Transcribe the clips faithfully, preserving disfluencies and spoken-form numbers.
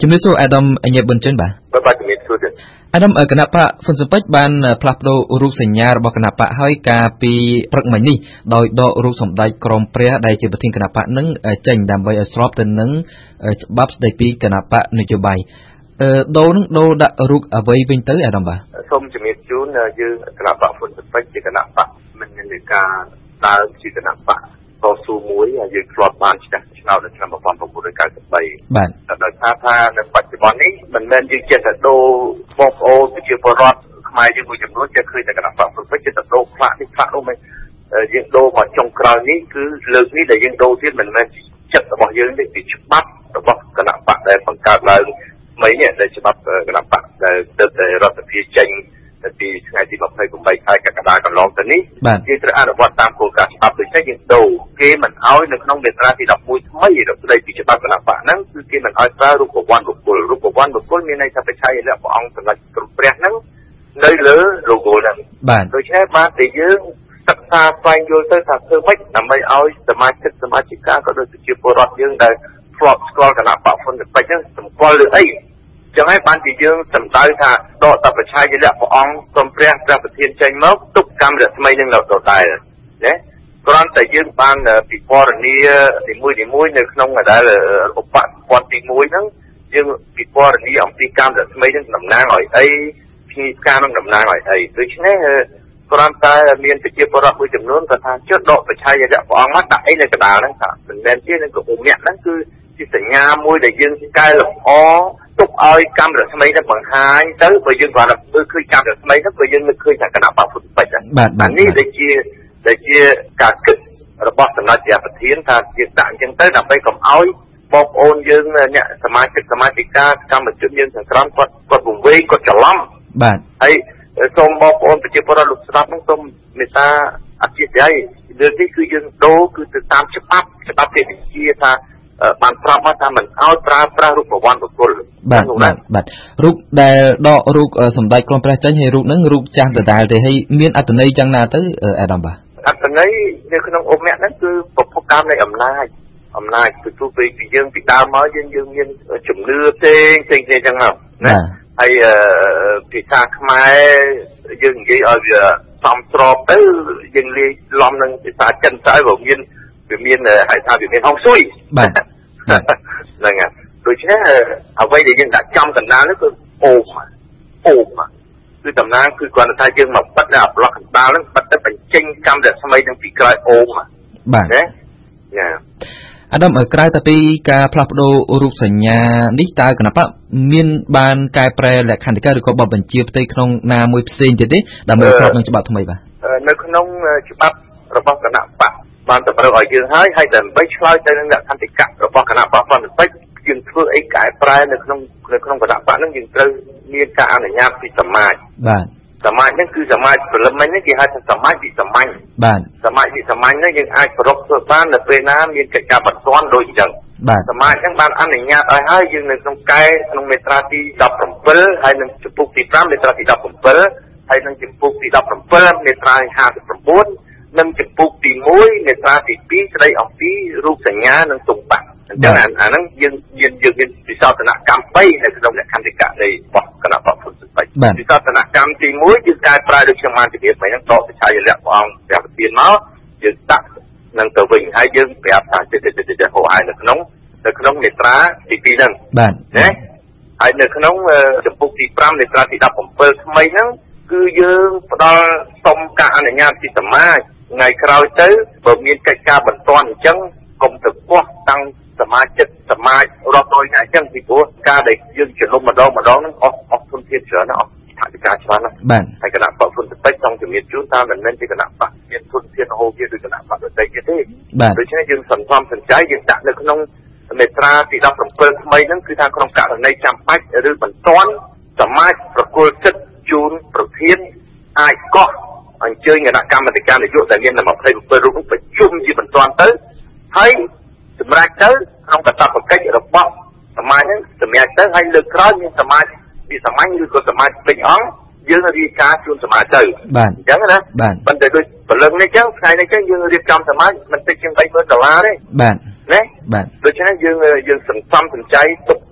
ជំរាបសួរអាដាមអញ្ញាប៊ុនចិនបាទបាទជំរាបសួរទៀតអាដាមគណៈបកហ៊ុនស៊ុនពេជ្របានផ្លាស់ប្ដូររូបសញ្ញារបស់គណៈបកហើយការពីព្រឹកមិញនេះដោយដករូបសម្ដេចក្រមព្រះដែលជាប្រធានគណៈបកនឹងចេញដើម្បីឲ្យស្របទៅនឹងច្បាប់ស្តីពីគណៈបកនយោបាយអឺដូរនឹងដូរដាក់រូបអ្វីវិញទៅអាដាមបាទសូមជំរាបជូនយើងគណៈបកហ៊ុនស៊ុនពេជ្រជាគណៈបកមិនមាននៃការដើរជាគណៈបកតស៊ូមួយហើយយើងធ្លាប់បានឆ្នះឆ្នោតនៅឆ្នាំmột nghìn chín trăm chín mươi ba បាទតែដោយសារថានៅបច្ចុប្បន្ននេះមិនមែនយើងចេះតែដូរបងប្អូនប្រជាពលរដ្ឋខ្មែរយើងមួយចំនួនចេះឃើញតែគណៈបកហ៊ុនស៊ុនពេជ្រចេះតែដូរផ្លាកនេះផ្លាកនោះមិនយើងដូរមកចុងក្រោយនេះគឺលើកនេះដែលយើងដូរទៀតមិនមែនចិត្តរបស់យើងទេពីច្បាប់របស់គណៈបកដែលបង្កើតឡើងថ្មីនេះដែលច្បាប់គណៈបកដែលទើបតែរដ្ឋាភិបាលចេញពីថ្ងៃទីยี่สิบแปดខែកក្កដាកន្លងទៅនេះយើងត្រូវអនុវត្តតាមគោលការណ៍ច្បាប់ដូចនេះយើងដូរគេមិនអោយនៅក្នុងមាត្រាទីสิบเอ็ดថ្មីរបស់ស្តីពីច្បាប់គណៈបកហ្នឹងគឺគេមិនអោយប្រើរូបវ័នបុគ្គលរូបវ័នបុគ្គលមានន័យថាបច្ច័យលក្ខព្រះអង្គសម្ដេចក្រមព្រះហ្នឹងនៅលើ logo ហ្នឹងដូច្នេះបានតែយើងសិក្សាស្វែងយល់ទៅថាធ្វើម៉េចដើម្បីឲ្យសមាជិកសមាជិកាក៏ដូចជាពលរដ្ឋយើងដែលធ្លាប់ស្គាល់គណៈបកហ៊ុនស៊ុនពេជ្រហ្នឹងសម្គាល់លើអីចឹងហើយបានជាយើងសម្ដៅថាដកតបច្ឆាយលក្ខព្រះអង្គព្រមព្រះព្រះប្រធានចេញមកទុកកម្មរដ្ឋថ្មីនឹងនៅដដែលណាគ្រាន់តែយើងបានពិពណ៌នានីមួយនីមួយនៅក្នុងដែលឧបព័ន្ធទីមួយហ្នឹងយើងពិពណ៌នាអំពីកម្មរដ្ឋថ្មីនឹងតំណាងឲ្យអីភ្ញីផ្កានឹងតំណាងឲ្យអីដូច្នេះគ្រាន់តែមានប្រជាពលរដ្ឋមួយចំនួនគាត់ថាចុះដកបច្ឆាយលក្ខព្រះអង្គមកដាក់អីនៅកណ្ដាលហ្នឹងថាមិនមែនទេនឹងក៏ឧមៈហ្នឹងគឺជាសញ្ញាមួយដែលយើងកែលម្អទុកឲ្យកម្មរដ្ឋថ្មីទៅបង្ហាញទៅបើយើងគាត់ទៅឃើញកម្មរដ្ឋថ្មីទៅបើយើងនឹកឃើញថាគណៈបកហ៊ុនស៊ុនពេជ្រអានេះដែលជាដែលជាការគិតរបស់សម្ដេចព្រះប្រធានថាជាដាក់អញ្ចឹងទៅដើម្បីកុំឲ្យបងប្អូនយើងអ្នកសមាជិកសមាជិកាកម្មជនយើងទាំងក្រមគាត់គាត់វង្វេងគាត់ច្រឡំបាទហើយសូមបងប្អូនប្រជាពលរដ្ឋលោកស្ដាប់ហ្នឹងសូមមេត្តាអធិស្ឋានលើនេះគឺយើងដូរគឺទៅតាមច្បាប់ច្បាប់ទេពវិទ្យាថាបានប្រាប់មកថាមិនឲ្យប្រើប្រាស់រូបវ័នបុគ្គលបាទបាទបាទរូបដែលដករូបសម្ដេចក្រមព្រះចេញហើយរូបហ្នឹងរូបចាស់ដដែលទេហើយមានអត្ថន័យយ៉ាងណាទៅអាដាមបាទអត្ថន័យនៅក្នុងអុមៈហ្នឹងគឺប្រភពកម្មនៃអំណាចអំណាចគឺទោះបីពីយើងពីដើមមកយើងយើងមានជំនឿផ្សេងផ្សេងៗចឹងមកណាហើយភាសាខ្មែរយើងនិយាយឲ្យវាសមស្របទៅយើងលាយឡំនឹងភាសាចិនទៅវាមានវាមានហៅថាវាមានហងស៊ុយបាទហ្នឹងហើយដូច្នេះអ្វីដែលយើងដាក់ចំកណ្ដាលនោះគឺអូមអូមគឺតំណាងគឺគាត់ថាយើងមកបិទនៅប្លុកកណ្ដាលហ្នឹងបិទទៅបញ្ចេញកម្មរដ្ឋថ្មីនឹងពីក្រោយអូមបាទណាយ៉ាអាដាមក្រៅតែពីការផ្លាស់ប្ដូររូបសញ្ញានេះតើគណៈបកមានបានកែប្រែលក្ខន្តិកៈឬក៏បទបញ្ជាផ្ទៃក្នុងណាមួយផ្សេងទៀតទេដើម្បីស្របនឹងច្បាប់ថ្មីបាទនៅក្នុងច្បាប់របស់គណៈបកបានតម្រូវឲ្យយើងហើយហើយដើម្បីឆ្លើយទៅនឹងលក្ខន្តិកៈរបស់គណៈបកហ៊ុនស៊ុនពេជ្រយើងធ្វើអីកែប្រែនៅក្នុងនៅក្នុងគណៈបកហ្នឹងយើងត្រូវមានការអនុញ្ញាតពីសមាជបាទសមាជហ្នឹងគឺសមាជព្រលឹមហ្នឹងគេហៅថាសមាជវិសាមញ្ញបាទសមាជវិសាមញ្ញហ្នឹងយើងអាចប្រកធ្វើបាននៅពេលណាមានកិច្ចការបន្ទាន់ដូចអញ្ចឹងសមាជហ្នឹងបានអនុញ្ញាតឲ្យហើយយើងនៅក្នុងកែក្នុងមាត្រាទីสิบเจ็ดហើយនឹងជំពូកទីห้าមាត្រាទីสิบเจ็ดហើយនឹងជំពូកទីสิบเจ็ดមាត្រាห้าสิบเก้าនិងជំពូកទីoneមាត្រាទីtwoស្ដីអំពីរូបសញ្ញានិងទង់បាក់អញ្ចឹងអាហ្នឹងយើងយើងយើងមានវិសោធនកម្មthreeនៅក្នុងលក្ខន្តិកៈនៃរបស់គណៈបកហ៊ុនស៊ុនពេជ្រវិសោធនកម្មទីoneគឺការប្រើដូចខ្ញុំបានជម្រាបមិញហ្នឹងដកបច្ឆាយលក្ខព្រះអង្គព្រះប្រធានមកយើងដាក់នឹងទៅវិញហើយយើងប្រាប់ថាចិត្តចិត្តចិត្តហៅឲ្យនៅក្នុងនៅក្នុងមាត្រាទីtwoហ្នឹងបាទណាហើយនៅក្នុងជំពូកទីfiveមាត្រាទីสิบเจ็ดថ្មីហ្នឹងគឺយើងផ្ដល់សុំការអនុញ្ញាតពីសមាជថ្ងៃក្រោយទៅបើមានកិច្ចការបន្ទាន់អញ្ចឹងកុំទៅគាស់តាំងសមាជិកសមាជរាប់រយនាក់អញ្ចឹងពីព្រោះការដែលយើងជលុំម្ដងម្ដងហ្នឹងអស់អស់ទុនធានច្រើនណាស់អស់ថវិកាច្រើនណាស់បាទហើយគណៈបកហ៊ុនស៊ុនពេជ្រចង់ជំរាបជូនថាមិនមែនជាគណៈបកមានទុនធានរហូតទៀតដូចគណៈបកដទៃទៀតទេដូច្នេះយើងសន្សំសំចៃយើងដាក់នៅក្នុងមាត្រាទីสิบเจ็ดថ្មីហ្នឹងគឺថាក្នុងករណីចាំបាច់ឬបន្ទាន់សមាជប្រគល់សិទ្ធិជូនប្រធានអាចកោះអញ្ជើញគណៈកម្មាធិការនយោបាយដែលមានតែยี่สิบเจ็ดរូបប្រជុំជាបន្ទាន់ទៅហើយសម្រាប់ទៅក្នុងកាតព្វកិច្ចរបស់សមាជហ្នឹងសម្រាប់ទៅហើយលើកក្រោយមានសមាជពីសាមញ្ញឬក៏សមាជពេញអង្គយើងរៀបការជូនសមាជទៅបាទអញ្ចឹងណាប៉ុន្តែដូចព្រលឹងនេះអញ្ចឹងថ្ងៃនេះអញ្ចឹងយើងរៀបចំសមាជមិនតិចជាង三หมื่นដុល្លារទេបាទណាបាទដូច្នេះយើងយើងសន្សំសំចៃទុក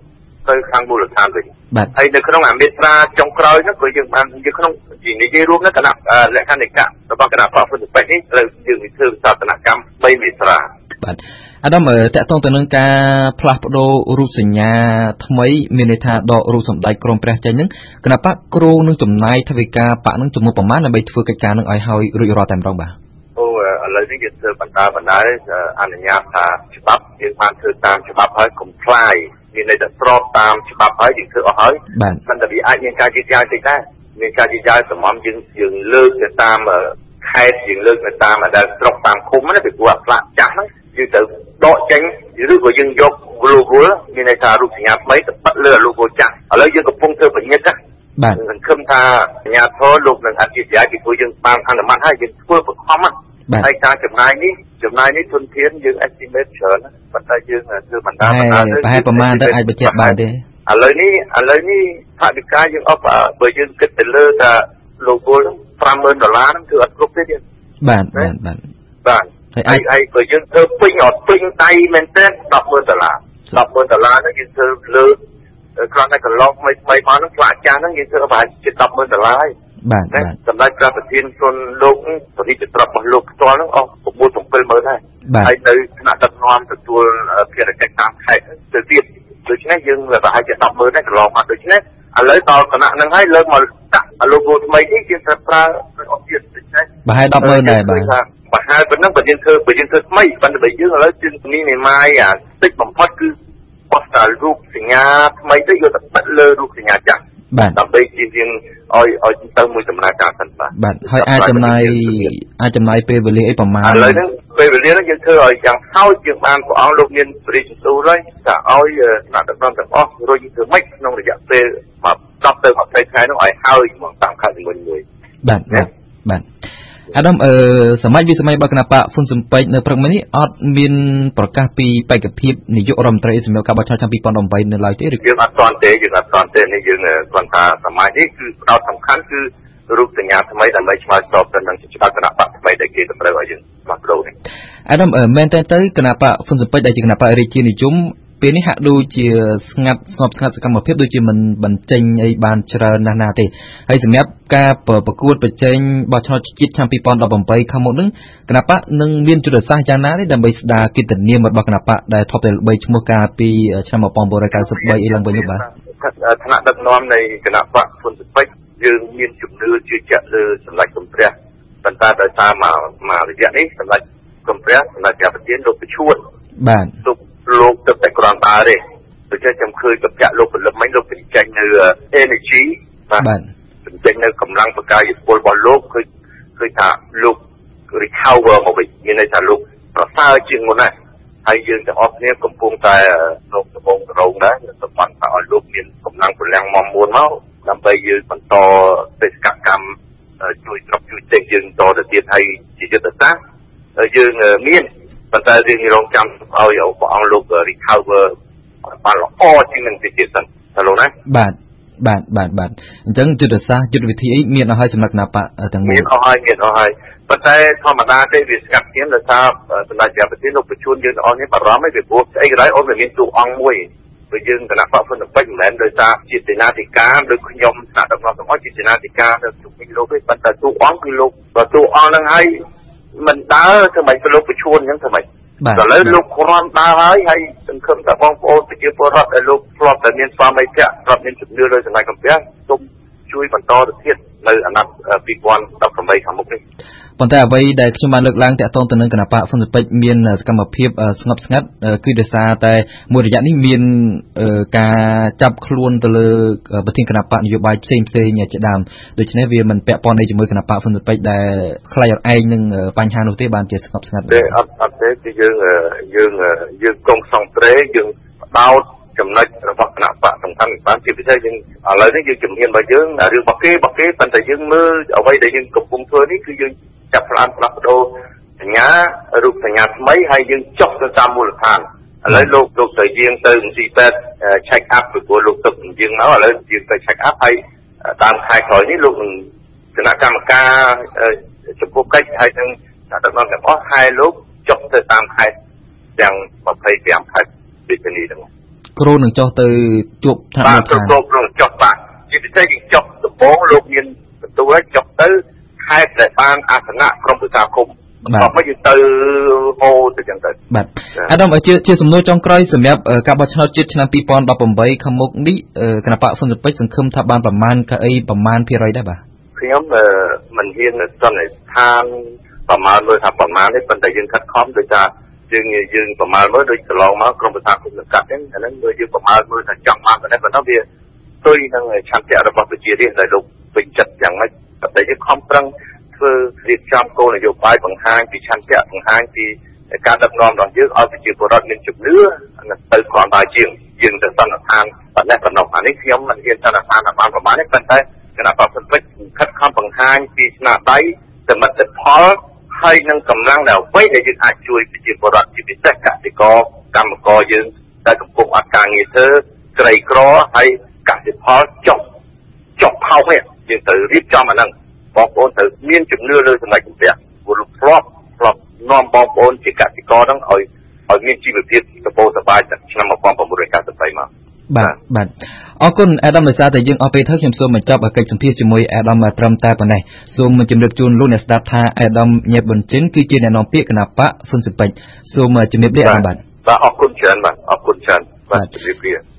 ទៅខាងមូលដ្ឋានវិញហើយនៅក្នុងអាមេត្រាចុងក្រោយនោះក៏យើងបានយើងក្នុងនិយាយរួមនៅគណៈលក្ខណិករបស់គណៈបព្វពេជ្រនេះត្រូវយើងធ្វើសតនកម្មបីមេត្រាបាទអាដាមតកតងទៅនឹងការផ្លាស់ប្ដូររូបសញ្ញាថ្មីមានន័យថាដករូបសម្ដេចក្រមព្រះចេញនឹងគណៈបកគ្រូនឹងចំណាយថវិកាបកនឹងចំនួនប្រមាណដើម្បីធ្វើកិច្ចការនឹងឲ្យហើយរួចរាល់តែម្ដងបាទអូឥឡូវនេះយើងធ្វើបន្តបណ្ដាអនុញ្ញាតថាច្បាប់យើងបានធ្វើតាមច្បាប់ហើយ comply មានន័យថាស្របតាមច្បាប់ហើយយើងធ្វើអស់ហើយប៉ុន្តែវាអាចមានការយឺតយ៉ាវតិចដែរមានការយឺតយ៉ាវសម្រាប់យើងយើងលើកទៅតាមខេត្តយើងលើកទៅតាមដែលស្រុកតាមឃុំណាពីព្រោះអាផ្លាកចាស់ហ្នឹងយើងទៅដកចេញឬក៏យើងយក logo មានន័យថារូបសញ្ញាថ្មីទៅប៉ាត់លើ logo ចាស់ឥឡូវយើងកំពុងធ្វើបញ្ញត្តិបាទសង្ឃឹមថាអាជ្ញាធរលោកនឹងអធិប្បាយពីព្រោះយើងបានអនុម័តហើយយើងធ្វើបង្ខំហើយការចំណាយនេះចំណាយនេះធនធានយើង estimate ច្រើនប៉ុន្តែយើងធ្វើបណ្ដាបណ្ដាទៅប្រហែលប្រមាណទៅអាចបញ្ជាក់បានទេឥឡូវនេះឥឡូវនេះថវិកាយើងអស់បើយើងគិតទៅលើថា logo ប្រាំម៉ឺនដុល្លារហ្នឹងគឺអត់គ្រប់ទេបាទបាទបាទបាទហើយហើយបើយើងធ្វើពេញអត់ពេញដៃមែនទេដប់ម៉ឺនដុល្លារដប់ម៉ឺនដុល្លារហ្នឹងយើងធ្វើលើគ្រាន់តែកន្លងថ្មីថ្មីមកហ្នឹងផ្លាកចាស់ហ្នឹងយើងធ្វើប្រហែលជាដប់ម៉ឺនដុល្លារហើយបាទបាទសម្ដេចព្រះប្រធានគុណលោកប្រតិបត្តិប្រាប់របស់លោកផ្ទាល់ហ្នឹងអស់ប្រមូល bảy ម៉ឺនហើយហើយនៅថ្នាក់ដឹកនាំទទួលភារកិច្ចតាមខេត្តទៅទៀតដូច្នេះយើងប្រហែលជាដប់ម៉ឺនហើយកន្លងមកដូច្នេះឥឡូវដល់គណៈហ្នឹងហើយលើកមកដាក់ logo ថ្មីនេះយើងត្រូវប្រើអត់ទៀតដូច្នេះប្រហែលដប់ម៉ឺនដែរបាទប្រហែលប៉ុណ្ណឹងបើយើងធ្វើបើយើងធ្វើថ្មីប៉ុន្តែបើយើងឥឡូវយើងមីនីម៉ាយអាតិចបំផុតគឺបោះតារូបសញ្ញាថ្មីទៅយកទៅបិទលើរូបសញ្ញាចាស់ដើម្បីជៀសវាងឲ្យឲ្យទៅមួយដំណើរការសិនបាទបាទហើយអាចចំណាយអាចចំណាយពេលវេលាអីប្រមាណឥឡូវហ្នឹងពេលវេលាហ្នឹងយើងធ្វើឲ្យយ៉ាងហោចយើងបានព្រះអង្គលោកមានព្រះរាជទូលហើយថាឲ្យថ្នាក់ដឹកនាំទាំងអស់រុញធ្វើម៉េចក្នុងរយៈពេលមកដប់ទៅยี่สิบថ្ងៃនោះឲ្យហើយមកតាមខែនីមួយៗបាទបាទបាទអាដាមអឺសម័យវិសម័យរបស់គណៈបកហ៊ុនស៊ុនប៉ិចនៅព្រឹកមិញនេះអត់មានប្រកាសពីបេក្ខភាពនាយករដ្ឋមន្ត្រីសម្រាប់ការបោះឆ្នោតឆ្នាំ hai không một tám នៅឡើយទេឬយើងអត់ទាន់ទេយើងអត់ទាន់ទេនេះយើងគាត់ថាសម័យនេះគឺផ្ដោតសំខាន់គឺរូបសញ្ញាថ្មីដើម្បីឆ្លើយតបទៅនឹងច្បាប់គណៈបកថ្មីដែលគេតម្រូវឲ្យយើងផ្លាស់ប្ដូរនេះអាដាមមែនតើទៅគណៈបកហ៊ុនស៊ុនប៉ិចដែលជាគណៈបករាជានិយមពេលនេះហាក់ដូចជាស្ងាត់ស្ងប់ស្ងាត់សកម្មភាពដូចជាមិនបញ្ចេញអីបានច្រើនណាស់ណាទេហើយសម្រាប់ការប្រកួតប្រជែងបោះឆ្នោតជាតិឆ្នាំ hai không một tám ខាងមុខនឹងគណៈបកនឹងមានយុទ្ធសាស្ត្រយ៉ាងណាទេដើម្បីស្ដារកិត្តិនាមរបស់គណៈបកដែលធ្លាប់តែល្បីឈ្មោះកាលពីឆ្នាំmột nghìn chín trăm chín mươi baអីឡើងវិញនោះបាទថ្នាក់ដឹកនាំនៃគណៈបកហ៊ុនស៊ុនប៉ិចយើងមានជំនឿជឿជាក់លើសម្ដេចក្រមព្រះប៉ុន្តែដោយសារមកមករយៈនេះសម្ដេចក្រមព្រះសម្ដេចព្រះប្រធានលោកបញ្ឈួតបាទលោកទៅតែគ្រាន់តែទេដូចជាខ្ញុំឃើញកញ្ចក់លោកពលិមមិញលោកបញ្ចេញនៅ energy បាទបញ្ចេញនៅកម្លាំងបកាយពលរបស់លោកគឺគឺថាលោក recover មកវិញមានន័យថាលោកប្រសើរជាងមុនណាស់ហើយយើងទាំងអស់គ្នាកំពុងតែលោកដំបងរងដែរសម្បត្តិថាឲ្យលោកមានកម្លាំងពលំមកមួនមកដើម្បីយើងបន្តបេសកកម្មជួយស្រុកជួយប្រទេសយើងតទៅទៀតហើយជាយុទ្ធសាស្ត្រយើងមានប៉ុន្តែយើងរងចាំឲ្យព្រះអង្គលោក recover បានល្អជាងនឹងទៅទៀតសិនតើលោកណាបាទបាទបាទបាទអញ្ចឹងយុទ្ធសាស្ត្រយុទ្ធវិធីអីមានអស់ហើយសម្រាប់គណៈបកទាំងមូលមានអស់ហើយមានអស់ហើយប៉ុន្តែធម្មតាទេវាស្កាត់ទៀតដោយសារសម្ដេចព្រះប្រធានលោកបញ្ជូនយើងទាំងអស់នេះបារម្ភឯពីព្រោះស្អីក៏ដោយអូនមានទូអង្គមួយព្រោះយើងគណៈបកហ៊ុនស៊ុនប៉ិចមិនមែនដោយសារជាសេនាធិការឬខ្ញុំថ្នាក់ដឹកនាំទាំងអស់ជាសេនាធិការទៅជុំវិញលោកទេប៉ុន្តែទូអង្គគឺលោកបើទូអង្គហ្នឹងហើយមិនដើរធ្វើម៉េចទៅលោកបញ្ជូនអញ្ចឹងធ្វើម៉េចឥឡូវលោកគ្រាន់ដើរហើយហើយសង្ឃឹមថាបងប្អូនប្រជាពលរដ្ឋដែលលោកធ្លាប់តែមានស្វាមីភក្តិធ្លាប់មានជំនឿលើសម្ដេចក្រមព្រះសូមជួយបន្តទៅទៀតនៅអាណត្តិhai không một támខាងមុខនេះប៉ុន្តែអ្វីដែលខ្ញុំបានលើកឡើងតាក់ទងទៅនឹងគណៈបកហ៊ុនស៊ុនប៉ិចមានសកម្មភាពស្ងប់ស្ងាត់គឺដោយសារតែមួយរយៈនេះមានការចាប់ខ្លួនទៅលើប្រធានគណៈបកនយោបាយផ្សេងផ្សេងជាដើមដូច្នេះវាមិនពាក់ព័ន្ធអីជាមួយគណៈបកហ៊ុនស៊ុនប៉ិចដែលខ្លាចអត់ឯងនឹងបញ្ហានោះទេបានជាស្ងប់ស្ងាត់ទេអត់អត់ទេគឺយើងយើងយើងកុំសង្ត្រេយើងបដោតចំណុចរបស់គណៈបកសំខាន់បានជាពិសេសយើងឥឡូវនេះយើងជំនាញរបស់យើងរឿងរបស់គេរបស់គេប៉ុន្តែយើងមើលអ្វីដែលយើងកំពុងធ្វើនេះគឺយើងចាប់ផ្ដើមផ្លាស់ប្ដូរសញ្ញារូបសញ្ញាថ្មីហើយយើងចុះទៅតាមមូលដ្ឋានឥឡូវលោកលោកទៅយើងទៅមន្ទីរពេទ្យ check up ពីព្រោះលោកទឹកយើងមកឥឡូវយើងទៅ check up ហើយតាមខែក្រោយនេះលោកនឹងគណៈកម្មការចំពោះកិច្ចហើយនឹងដឹកនាំទាំងអស់ហើយលោកចុះទៅតាមខេត្តទាំងยี่สิบห้าខេត្តវិទ្យានីទាំងគ្រូនឹងចុះទៅជួបថ្នាក់មូលដ្ឋានគ្រូគ្រូចុះបាទជាពិសេសយើងចុះដំបូងលោកមានបន្ទូលចុះទៅខេត្តដែលបានអាសនៈក្រុមប្រឹក្សាគុំបាទមកយើងទៅហូរទៅចឹងទៅបាទអាដាមជាជាសំណួរចុងក្រោយសម្រាប់ការបោះឆ្នោតជាតិឆ្នាំtwo thousand eighteenខាងមុខនេះគណៈបកហ៊ុនស៊ុនពេជ្រសង្ឃឹមថាបានប្រមាណកៅអីប្រមាណភាគរយដែរបាទខ្ញុំមិនហ៊ានសន្និដ្ឋានប្រមាណមើលថាប្រមាណនេះប៉ុន្តែយើងខិតខំដោយថាយើងយើងប្រមាណមើលដូចកន្លងមកក្រុមប្រឹក្សាគុំសង្កាត់ហ្នឹងអាហ្នឹងយើងប្រមាណមើលថាចង់បានប៉ុណ្ណេះប៉ុន្តែវាផ្ទុយនឹងឆន្ទៈរបស់ប្រជារាស្ត្រដែលលោកពេញចិត្តយ៉ាងម៉េចតែយើងខំប្រឹងធ្វើរៀបចំគោលនយោបាយបង្ហាញពីឆន្ទៈបង្ហាញពីការដឹកនាំរបស់យើងឲ្យប្រជាពលរដ្ឋមានជំនឿទៅគ្រាន់តែជាងយើងទៅសន្និដ្ឋានប៉ុណ្ណេះប៉ុណ្ណោះអានេះខ្ញុំមិនហ៊ានសន្និដ្ឋានថាបានប្រមាណទេប៉ុន្តែគណៈបព្វពេជ្រខិតខំបង្ហាញពីស្នាដៃសមិទ្ធផលហើយនឹងកម្លាំងដែលអ្វីដែលយើងអាចជួយប្រជាពលរដ្ឋជាពិសេសកសិករកម្មករយើងដែលកំពុងអត់ការងារធ្វើក្រីក្រហើយកសិផលចុះចុះផោនេះយើងទៅរៀបចំអាហ្នឹងបងប្អូនត្រូវមានជំនឿលើសម្ដេចព្រះព្រោះធ្លាប់ធ្លាប់នាំបងប្អូនជាកសិករហ្នឹងឲ្យឲ្យមានជីវភាពសបោសបាយจากឆ្នាំnineteen ninety-threeមកបាទបាទអរគុណអាដាមដោយសារតែយើងអស់ពេលទៅខ្ញុំសូមបញ្ចប់កិច្ចសម្ភាសន៍ជាមួយអាដាមត្រឹមតែប៉ុណ្ណេះសូមជម្រាបជូនលោកអ្នកស្ដាប់ថាអាដាមញ៉ែប៊ុនជិនគឺជាអ្នកនាំពាក្យគណៈបកហ៊ុនស៊ុនពេជ្រសូមជម្រាបលាអាដាមបាទបាទអរគុណច្រើនបាទអរគុណច្រើនបាទជម្រាបលា